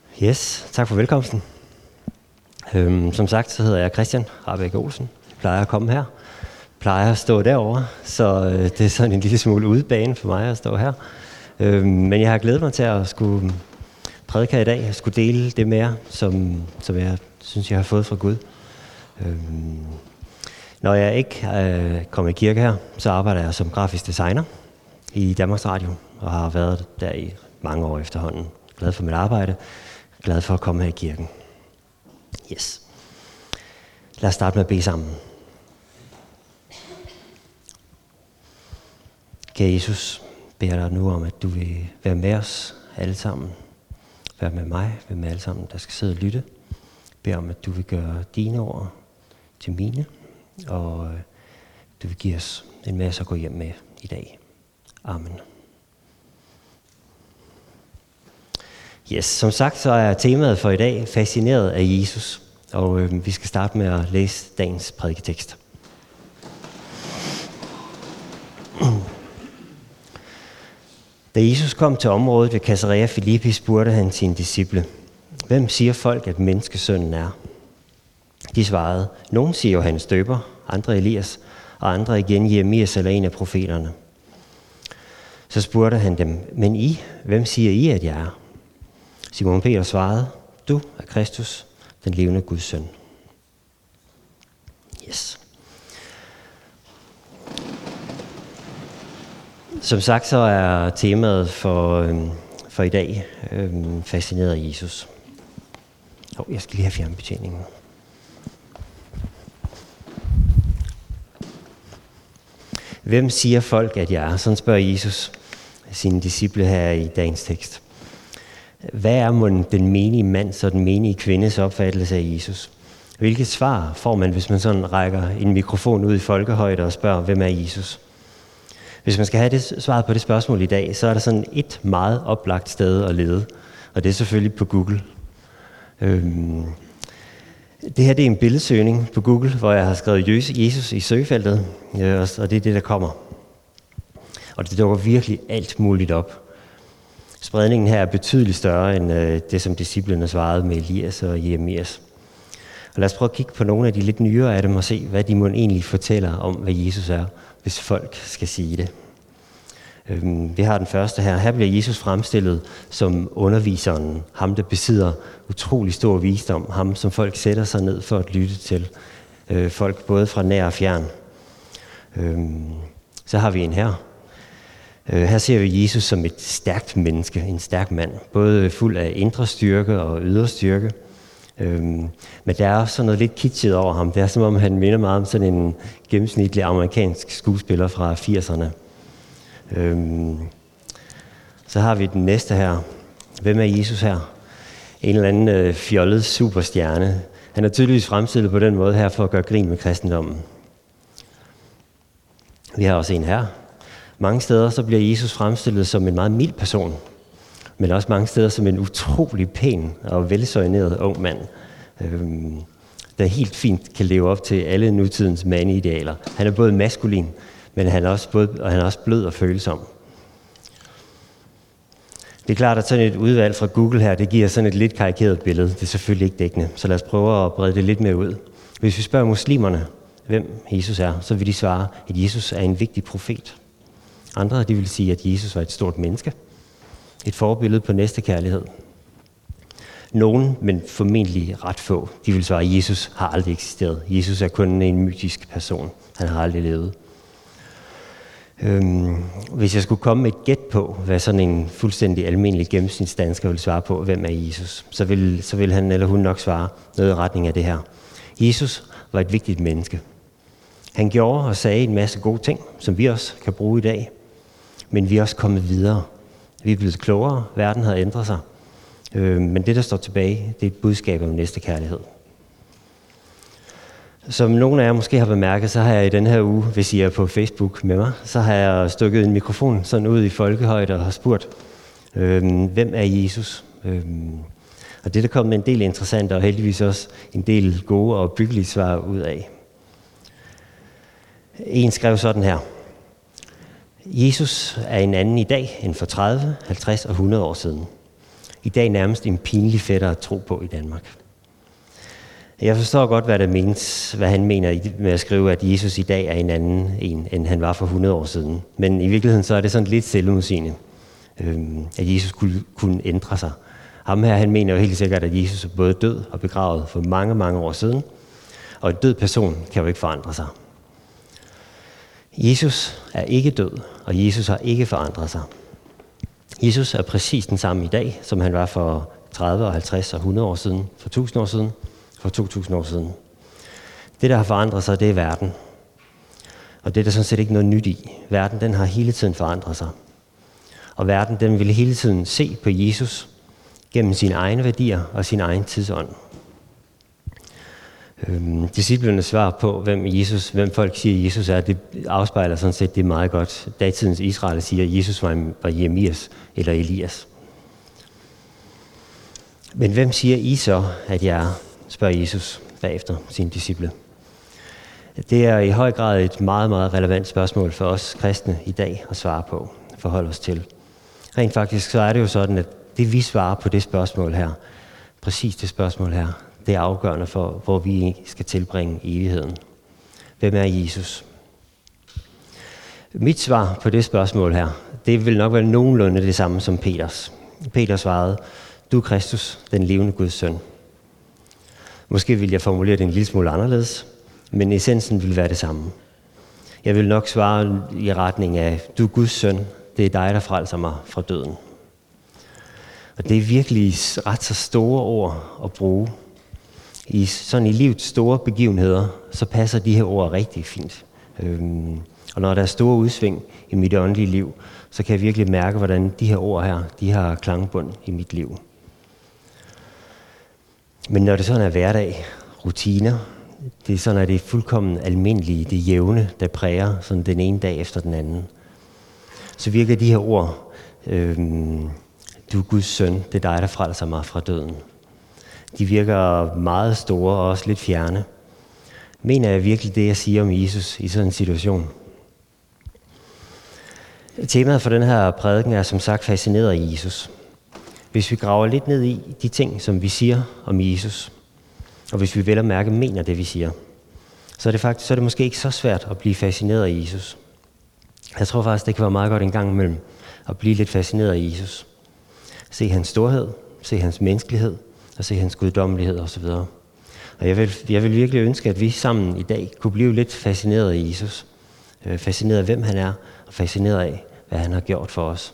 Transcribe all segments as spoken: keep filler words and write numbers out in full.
Yes, tak for velkomsten. Øhm, som sagt, så hedder jeg Christian Rahbek Olsen. Jeg plejer at komme her. Jeg plejer at stå derovre, så øh, det er sådan en lille smule udebane for mig at stå her. Øhm, men jeg har glædet mig til at skulle prædike her i dag. Jeg skulle dele det med jer, som, som jeg synes, jeg har fået fra Gud. Øhm, når jeg ikke øh, kommer i kirke her, så arbejder jeg som grafisk designer i Danmarks Radio, og har været der i mange år efterhånden. Glad for mit arbejde. Glad for at komme her i kirken. Yes. Lad os starte med at bede sammen. Kære Jesus, beder dig nu om, at du vil være med os alle sammen. Være med mig, være med alle sammen, der skal sidde og lytte. Beder om, at du vil gøre dine ord til mine, og du vil give os en masse at gå hjem med i dag. Amen. Yes, som sagt, så er temaet for i dag fascineret af Jesus, og øh, vi skal starte med at læse dagens prædiketekst. Da Jesus kom til området ved Caesarea Philippi, spurgte han sine disciple: Hvem siger folk, at menneskesønnen er? De svarede: Nogen siger Johannes Døber, andre Elias, og andre igen Jeremias eller en af profeterne. Så spurgte han dem: Men I, hvem siger I, at jeg er? Simon Peter svarede: Du er Kristus, den levende Guds søn. Yes. Som sagt, så er temaet for, øhm, for i dag øhm, fascineret af Jesus. Oh, jeg skal lige have fjernbetjeningen. Hvem siger folk, at jeg er? Sådan spørger Jesus sine disciple her i dagens tekst. Hvad er mon den menige mands og den menige kvindes opfattelse af Jesus? Hvilket svar får man, hvis man sådan rækker en mikrofon ud i folkehøjde og spørger, hvem er Jesus? Hvis man skal have det svaret på det spørgsmål i dag, så er der sådan et meget oplagt sted at lede, og det er selvfølgelig på Google. Øhm, det her det er en billedsøgning på Google, hvor jeg har skrevet Jesus i søgefeltet, øh, og det er det, der kommer. Og det dukker virkelig alt muligt op. Spredningen her er betydeligt større end øh, det, som disciplene svarede med Elias og Jeremias. Og lad os prøve at kigge på nogle af de lidt nyere af dem og se, hvad de må egentlig fortæller om, hvad Jesus er, hvis folk skal sige det. Øhm, vi har den første her. Her bliver Jesus fremstillet som underviseren, ham der besidder utrolig stor visdom, ham som folk sætter sig ned for at lytte til. Øh, folk både fra nær og fjern. Øhm, så har vi en her. Her ser vi Jesus som et stærkt menneske, en stærk mand, både fuld af indre styrke og ydre styrke. Øhm, men der er også sådan noget lidt kitschet over ham. Det er som om, han minder meget om sådan en gennemsnitlig amerikansk skuespiller fra firserne. Øhm, så har vi den næste her. Hvem er Jesus her? En eller anden øh, fjollet superstjerne. Han er tydeligvis fremstillet på den måde her for at gøre grin med kristendommen. Vi har også en her. Mange steder så bliver Jesus fremstillet som en meget mild person, men også mange steder som en utrolig pæn og velsøjneret ung mand, øhm, der helt fint kan leve op til alle nutidens mandeidealer. Han er både maskulin, men han er også, både, og han er også blød og følsom. Det er klart, at sådan et udvalg fra Google her, det giver sådan et lidt karikeret billede. Det er selvfølgelig ikke dækkende, så lad os prøve at brede det lidt mere ud. Hvis vi spørger muslimerne, hvem Jesus er, så vil de svare, at Jesus er en vigtig profet. Andre de vil sige, at Jesus var et stort menneske. Et forbillede på næstekærlighed. Nogen, men formentlig ret få, de vil svare, at Jesus har aldrig eksisteret. Jesus er kun en mytisk person. Han har aldrig levet. Øhm, hvis jeg skulle komme med et gæt på, hvad sådan en fuldstændig almindelig gennemsnitsdansker vil svare på, hvem er Jesus, så vil, så vil han eller hun nok svare noget i retning af det her. Jesus var et vigtigt menneske. Han gjorde og sagde en masse gode ting, som vi også kan bruge i dag. Men vi er også kommet videre. Vi er blevet klogere. Verden har ændret sig. Øh, men det, der står tilbage, det er et budskab om næstekærlighed. Som nogle af jer måske har bemærket, så har jeg i den her uge, hvis I er på Facebook med mig, så har jeg stukket en mikrofon sådan ud i folkehøjde og har spurgt, øh, hvem er Jesus? Øh, og det er der kommet en del interessante og heldigvis også en del gode og byggelige svar ud af. En skrev sådan her: Jesus er en anden i dag end for tredive, halvtreds og hundrede år siden. I dag nærmest en pinlig fætter at tro på i Danmark. Jeg forstår godt, hvad, der menes, hvad han mener med at skrive, at Jesus i dag er en anden en, end han var for hundrede år siden. Men i virkeligheden så er det sådan lidt selvmodsigende, at Jesus kunne, kunne ændre sig. Ham her, han mener jo helt sikkert, at Jesus er både død og begravet for mange, mange år siden. Og en død person kan jo ikke forandre sig. Jesus er ikke død, og Jesus har ikke forandret sig. Jesus er præcis den samme i dag, som han var for tredive, halvtreds og hundrede år siden, for tusind år siden, for to tusind år siden. Det, der har forandret sig, det er verden. Og det er der sådan set ikke noget nyt i. Verden, den har hele tiden forandret sig. Og verden, den vil hele tiden se på Jesus gennem sine egne værdier og sin egen tidsånd. Øhm, disciplernes svar på, hvem, Jesus, hvem folk siger, Jesus er, det afspejler sådan set det meget godt. Datidens Israel siger, at Jesus var, var Jeremias eller Elias. Men hvem siger I så, at jeg er, spørger Jesus bagefter sine disciple. Det er i høj grad et meget, meget relevant spørgsmål for os kristne i dag at svare på, forholde os til. Rent faktisk så er det jo sådan, at det vi svarer på det spørgsmål her, præcis det spørgsmål her, det er afgørende for, hvor vi skal tilbringe evigheden. Hvem er Jesus? Mit svar på det spørgsmål her, det vil nok være nogenlunde det samme som Peters. Peter svarede, du er Kristus, den levende Guds søn. Måske vil jeg formulere det en lille smule anderledes, men essensen vil være det samme. Jeg vil nok svare i retning af, du er Guds søn, det er dig, der frelser mig fra døden. Og det er virkelig ret så store ord at bruge. I sådan i livets store begivenheder, så passer de her ord rigtig fint. Øhm, og når der er store udsving i mit åndelige liv, så kan jeg virkelig mærke, hvordan de her ord her, de har klangbund i mit liv. Men når det sådan er hverdag, rutiner, det er sådan, at det er fuldkommen almindelige, det jævne, der præger sådan den ene dag efter den anden, så virker de her ord, øhm, du er Guds søn, det er dig, der frelser mig fra døden. De virker meget store og også lidt fjerne. Mener jeg virkelig det, jeg siger om Jesus i sådan en situation? Temaet for den her prædiken er som sagt fascineret af Jesus. Hvis vi graver lidt ned i de ting, som vi siger om Jesus, og hvis vi vel at mærke mener det, vi siger, så er det faktisk så er det måske ikke så svært at blive fascineret af Jesus. Jeg tror faktisk, det kan være meget godt en gang imellem at blive lidt fascineret af Jesus. Se hans storhed, se hans menneskelighed, og se hans guddommelighed osv. Og jeg vil, jeg vil virkelig ønske, at vi sammen i dag kunne blive lidt fascineret af Jesus. Fascineret af, hvem han er, og fascineret af, hvad han har gjort for os.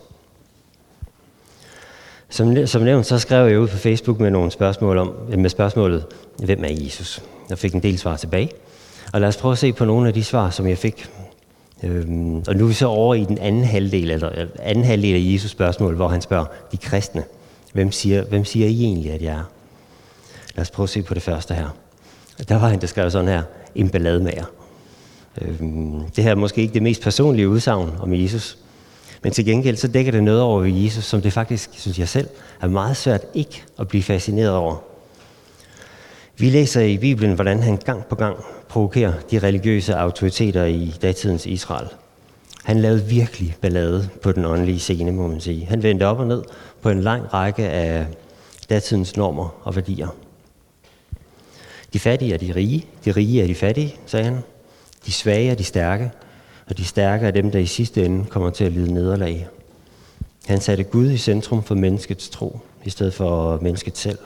Som, som nævnt, så skrev jeg ud på Facebook med nogle spørgsmål om, med spørgsmålet, hvem er Jesus? Jeg fik en del svar tilbage. Og lad os prøve at se på nogle af de svar, som jeg fik. Øhm, og nu er vi så over i den anden halvdel, eller anden halvdel af Jesus spørgsmål, hvor han spørger de kristne. Hvem siger, hvem siger I egentlig, at jeg er? Lad os prøve at se på det første her. Der var han, der skrev sådan her, en ballademager. Øhm, det her er måske ikke det mest personlige udsagn om Jesus, men til gengæld så dækker det noget over ved Jesus, som det faktisk, synes jeg selv, er meget svært ikke at blive fascineret over. Vi læser i Bibelen, hvordan han gang på gang provokerer de religiøse autoriteter i datidens Israel. Han lavede virkelig ballade på den åndelige scene, må man sige. Han vendte op og ned på en lang række af datidens normer og værdier. De fattige er de rige, de rige er de fattige, sagde han. De svage er de stærke, og de stærke er dem, der i sidste ende kommer til at lide nederlag. Han satte Gud i centrum for menneskets tro, i stedet for mennesket selv.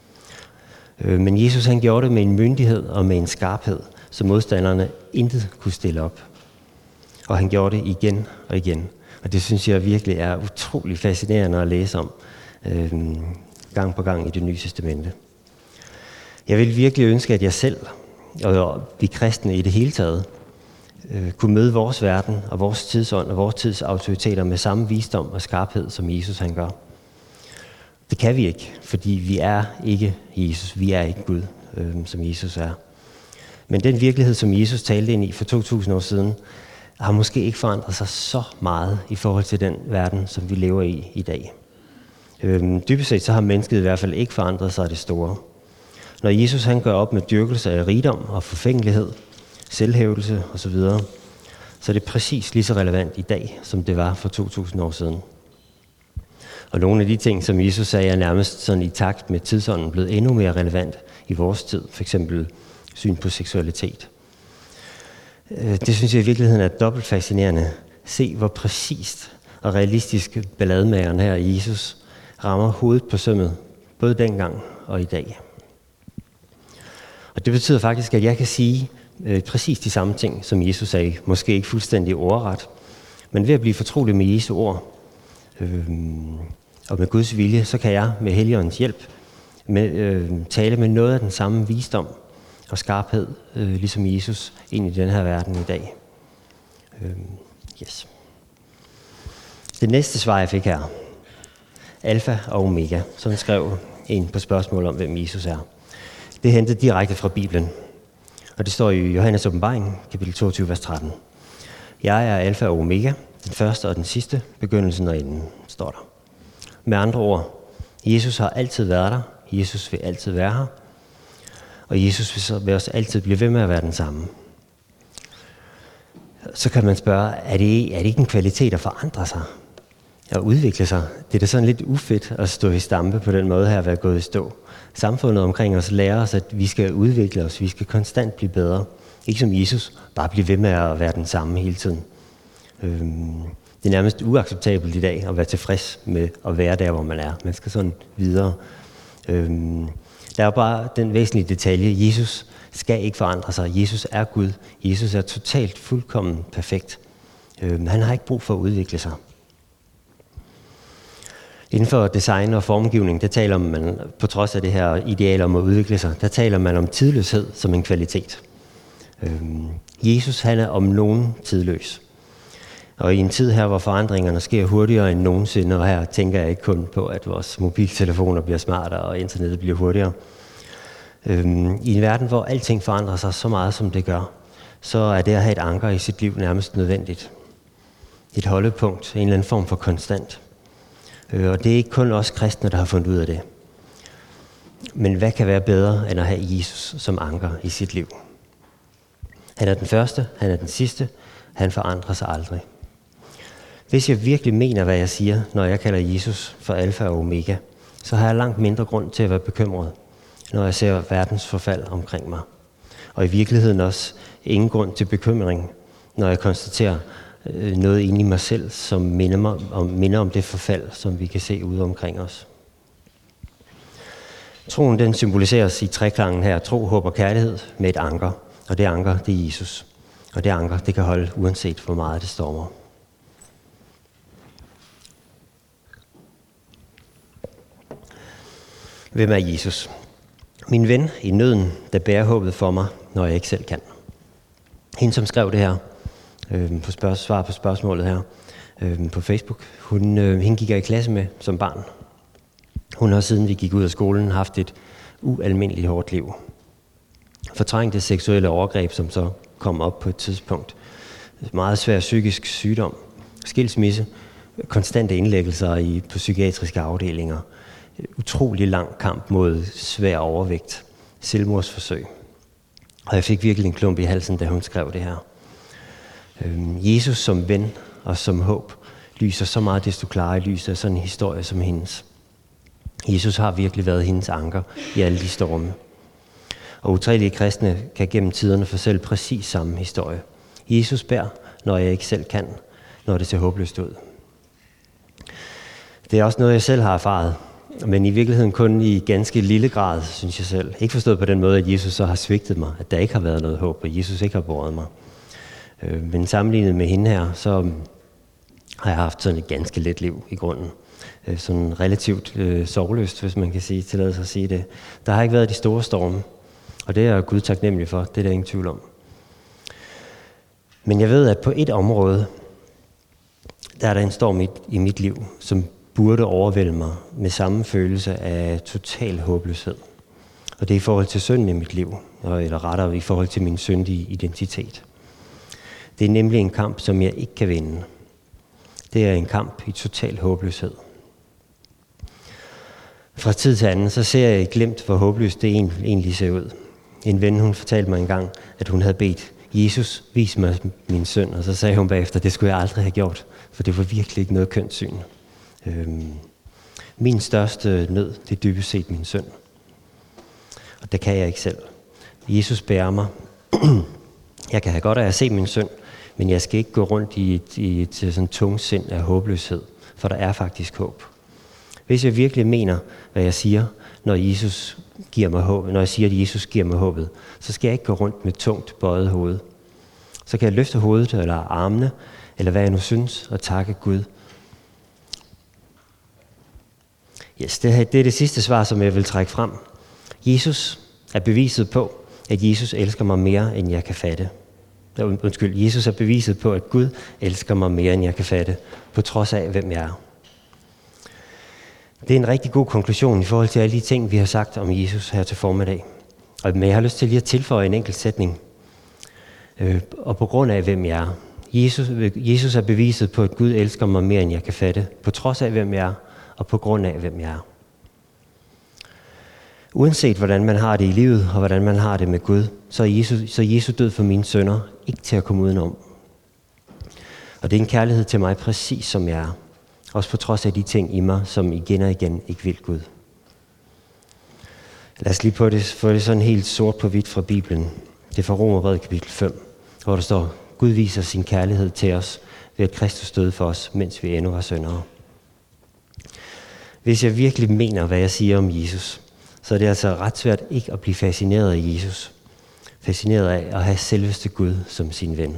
Men Jesus han gjorde det med en myndighed og med en skarphed, så modstanderne intet kunne stille op. Og han gjorde det igen og igen. Og det synes jeg virkelig er utrolig fascinerende at læse om, øh, gang på gang i Det Nye Testamente. Jeg vil virkelig ønske, at jeg selv og vi kristne i det hele taget øh, kunne møde vores verden og vores tidsånd og vores tids autoriteter med samme visdom og skarphed, som Jesus han gør. Det kan vi ikke, fordi vi er ikke Jesus, vi er ikke Gud, øh, som Jesus er. Men den virkelighed, som Jesus talte ind i for to tusind år siden, har måske ikke forandret sig så meget i forhold til den verden, som vi lever i i dag. Øhm, dybest set så har mennesket i hvert fald ikke forandret sig af det store. Når Jesus han gør op med dyrkelse af rigdom og forfængelighed, selvhævdelse osv., så er det præcis lige så relevant i dag, som det var for to tusind år siden. Og nogle af de ting, som Jesus sagde, er nærmest sådan i takt med tidsånden blevet endnu mere relevant i vores tid. For eksempel syn på seksualitet. Det synes jeg i virkeligheden er dobbelt fascinerende. Se, hvor præcist og realistisk ballademageren her Jesus rammer hovedet på sømmet, både dengang og i dag. Og det betyder faktisk, at jeg kan sige øh, præcis de samme ting, som Jesus sagde. Måske ikke fuldstændig ordret, men ved at blive fortrolig med Jesu ord øh, og med Guds vilje, så kan jeg med Helligåndens hjælp med, øh, tale med noget af den samme visdom og skarphed, øh, ligesom Jesus, ind i den her verden i dag. Øh, yes. Det næste svar, jeg fik her, alfa og omega, sådan skrev en på spørgsmål om, hvem Jesus er. Det er hentet direkte fra Bibelen, og det står i Johannes åbenbaring, kapitel toogtyve, vers tretten. Jeg er alfa og omega, den første og den sidste, begyndelsen og enden, står der. Med andre ord, Jesus har altid været der, Jesus vil altid være her, og Jesus vil også altid blive ved med at være den samme. Så kan man spørge, er det, er det ikke en kvalitet at forandre sig? At udvikle sig? Det er da sådan lidt ufedt at stå i stampe på den måde her, at være gået i stå. Samfundet omkring os lærer os, at vi skal udvikle os, vi skal konstant blive bedre. Ikke som Jesus, bare blive ved med at være den samme hele tiden. Det er nærmest uacceptabelt i dag at være tilfreds med at være der, hvor man er. Man skal sådan videre. Der er bare den væsentlige detalje. Jesus skal ikke forandre sig. Jesus er Gud. Jesus er totalt, fuldkommen perfekt. Han har ikke brug for at udvikle sig. Inden for design og formgivning, der taler man, på trods af det her ideal om at udvikle sig, der taler man om tidløshed som en kvalitet. Jesus, han er om nogen tidløs. Og i en tid her, hvor forandringerne sker hurtigere end nogensinde, og her tænker jeg ikke kun på, at vores mobiltelefoner bliver smartere og internettet bliver hurtigere. I en verden, hvor alting forandrer sig så meget, som det gør, så er det at have et anker i sit liv nærmest nødvendigt. Et holdepunkt, en eller anden form for konstant. Og det er ikke kun os kristne, der har fundet ud af det. Men hvad kan være bedre, end at have Jesus som anker i sit liv? Han er den første, han er den sidste, han forandrer sig aldrig. Hvis jeg virkelig mener, hvad jeg siger, når jeg kalder Jesus for alfa og omega, så har jeg langt mindre grund til at være bekymret, når jeg ser verdens forfald omkring mig. Og i virkeligheden også ingen grund til bekymring, når jeg konstaterer noget inde i mig selv, som minder, mig om, minder om det forfald, som vi kan se ude omkring os. Troen, den symboliseres i treklangen her, tro, håb og kærlighed, med et anker. Og det anker, det er Jesus. Og det anker, det kan holde uanset hvor meget det stormer. Hvem er Jesus? Min ven i nøden, der bærer håbet for mig, når jeg ikke selv kan. Hende, som skrev det her, øh, på spørg- svar på spørgsmålet her, øh, på Facebook, hun, øh, hende gik jeg i klasse med som barn. Hun har siden vi gik ud af skolen haft et ualmindeligt hårdt liv. Fortrængte seksuelle overgreb, som så kom op på et tidspunkt. Meget svær psykisk sygdom, skilsmisse, konstante indlæggelser i, på psykiatriske afdelinger, utrolig lang kamp mod svær overvægt, selvmordsforsøg. Og jeg fik virkelig en klump i halsen, da hun skrev det her. Jesus som ven og som håb lyser så meget desto klarere i lyset af sådan en historie som hendes. Jesus har virkelig været hendes anker i alle de storme. Og utallige kristne kan gennem tiderne fortælle præcis samme historie. Jesus bærer, når jeg ikke selv kan, når det ser håbløst ud. Det er også noget, jeg selv har erfaret, men i virkeligheden kun i ganske lille grad, synes jeg selv. Ikke forstået på den måde, at Jesus så har svigtet mig, at der ikke har været noget håb, og Jesus ikke har båret mig. Men sammenlignet med hende her, så har jeg haft sådan et ganske let liv i grunden. Sådan relativt øh, sorgløst, hvis man kan sige, tillade sig at sige det. Der har ikke været de store storme, og det er jeg Gud taknemmelig for, det er der ingen tvivl om. Men jeg ved, at på et område, der er der en storm i, i mit liv, som burde overvælde mig med samme følelse af total håbløshed. Og det er i forhold til synden i mit liv, eller rettere i forhold til min syndige identitet. Det er nemlig en kamp, som jeg ikke kan vinde. Det er en kamp i total håbløshed. Fra tid til anden, så ser jeg glemt, hvor håbløst det egentlig ser ud. En ven, hun fortalte mig engang, at hun havde bedt, Jesus, vis mig min synd. Og så sagde hun bagefter, det skulle jeg aldrig have gjort, for det var virkelig ikke noget kønt syn. Øhm, Min største nød, det er dybest set min synd. Og det kan jeg ikke selv. Jesus bærer mig. Jeg kan have godt af at se min synd, men jeg skal ikke gå rundt i et, i et sådan tungt sind af håbløshed, for der er faktisk håb. Hvis jeg virkelig mener, hvad jeg siger, når Jesus giver mig håb, når jeg siger, at Jesus giver mig håbet, så skal jeg ikke gå rundt med tungt bøjet hoved. Så kan jeg løfte hovedet eller armene, eller hvad jeg nu synes, og takke Gud. Yes, det, her, det er det sidste svar, som jeg vil trække frem. Jesus er beviset på, at Jesus elsker mig mere, end jeg kan fatte. Undskyld, Jesus er beviset på, at Gud elsker mig mere, end jeg kan fatte, på trods af, hvem jeg er. Det er en rigtig god konklusion i forhold til alle de ting, vi har sagt om Jesus her til formiddag. Men jeg har lyst til lige at tilføje en enkelt sætning. Og på grund af, hvem jeg er. Jesus, Jesus er beviset på, at Gud elsker mig mere, end jeg kan fatte, på trods af, hvem jeg er, og på grund af, hvem jeg er. Uanset hvordan man har det i livet, og hvordan man har det med Gud, så er Jesus, så er Jesus død for mine synder, ikke til at komme udenom. Og det er en kærlighed til mig, præcis som jeg er. Også på trods af de ting i mig, som igen og igen ikke vil Gud. Lad os lige på det, få det sådan helt sort på hvidt fra Bibelen. Det er fra Romerbrevet kapitel fem, hvor der står, Gud viser sin kærlighed til os, ved at Kristus døde for os, mens vi endnu var syndere. Hvis jeg virkelig mener, hvad jeg siger om Jesus, så er det altså ret svært ikke at blive fascineret af Jesus. Fascineret af at have selveste Gud som sin ven.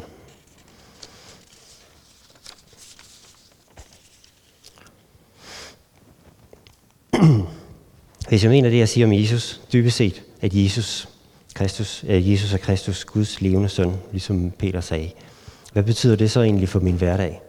Hvis jeg mener det, jeg siger om Jesus, dybest set, at Jesus, Kristus, at Jesus er Kristus, Guds levende søn, ligesom Peter sagde, hvad betyder det så egentlig for min hverdag?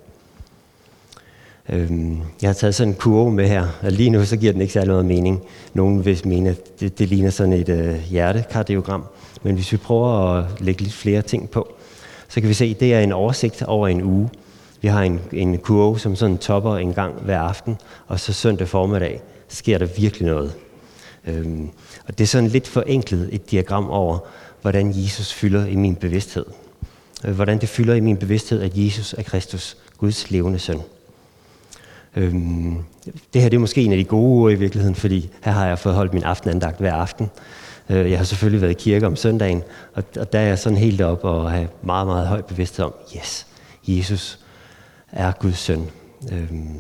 Jeg har taget sådan en kurve med her, og lige nu så giver den ikke særlig meget mening. Nogen vil mene, at det, det ligner sådan et øh, hjertekardiogram, men hvis vi prøver at lægge lidt flere ting på, så kan vi se, at det er en oversigt over en uge. Vi har en, en kurve, som sådan topper en gang hver aften, og så søndag formiddag sker der virkelig noget. Øhm, og det er sådan lidt forenklet et diagram over, hvordan Jesus fylder i min bevidsthed. Hvordan det fylder i min bevidsthed, at Jesus er Kristus, Guds levende søn. Øhm, det her det er måske en af de gode uger i virkeligheden, fordi her har jeg fået holdt min aftenandagt hver aften. Øh, jeg har selvfølgelig været i kirke om søndagen, og, og der er jeg sådan helt op og har meget, meget høj bevidsthed om, yes, Jesus er Guds søn. Øhm,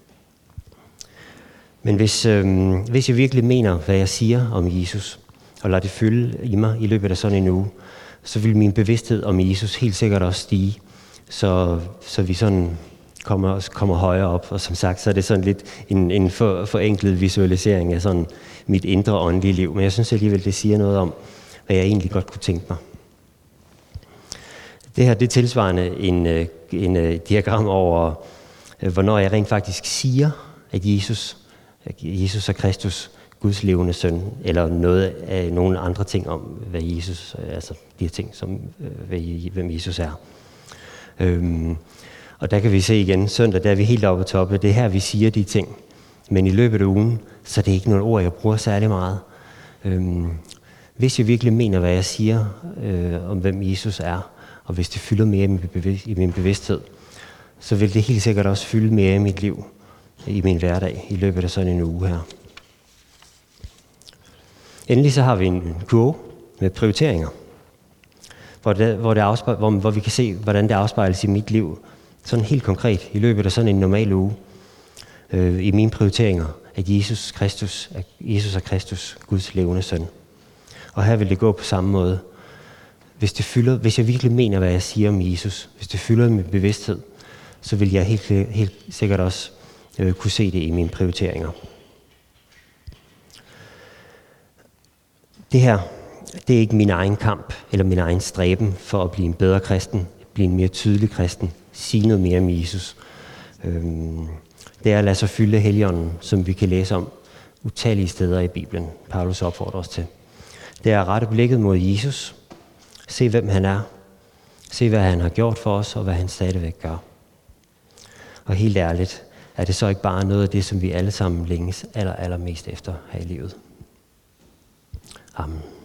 men hvis, øhm, hvis jeg virkelig mener, hvad jeg siger om Jesus, og lader det fylde i mig i løbet af sådan en uge, så vil min bevidsthed om Jesus helt sikkert også stige, så, så vi sådan kommer, kommer højere op. Og som sagt, så er det sådan lidt en, en for, forenklet visualisering af sådan mit indre åndelige liv. Men jeg synes alligevel, det siger noget om, hvad jeg egentlig godt kunne tænke mig. Det her det er tilsvarende en, en, en diagram over, hvornår jeg rent faktisk siger, at Jesus, at Jesus er Kristus, Guds levende søn, eller noget af nogle andre ting om, hvad Jesus, altså de her ting, som, hvem Jesus er. Øhm, og der kan vi se igen, søndag, der er vi helt oppe på toppen. Det er her, vi siger de ting. Men i løbet af ugen, så er det ikke nogle ord, jeg bruger særlig meget. Øhm, hvis jeg virkelig mener, hvad jeg siger øh, om, hvem Jesus er, og hvis det fylder mere i min, bevidst, i min bevidsthed, så vil det helt sikkert også fylde mere i mit liv, i min hverdag, i løbet af sådan en uge her. Endelig så har vi en kurve med prioriteringer, hvor, det, hvor, det afspejler, hvor, hvor vi kan se, hvordan det afspejles i mit liv, sådan helt konkret, i løbet af sådan en normal uge, øh, i mine prioriteringer, at Jesus Kristus, at Jesus er Kristus, Guds levende søn. Og her vil det gå på samme måde. Hvis, det fylder, hvis jeg virkelig mener, hvad jeg siger om Jesus, hvis det fylder min bevidsthed, så vil jeg helt, helt sikkert også øh, kunne se det i mine prioriteringer. Det her, det er ikke min egen kamp, eller min egen stræben for at blive en bedre kristen, blive en mere tydelig kristen, sige noget mere om Jesus. Øhm, det er at lade sig fylde Helligånden, som vi kan læse om utallige steder i Bibelen. Paulus opfordrer os til. Det er at rette blikket mod Jesus, se hvem han er, se hvad han har gjort for os, og hvad han stadigvæk gør. Og helt ærligt, er det så ikke bare noget af det, som vi alle sammen længes aller, allermest efter her i livet. Amen.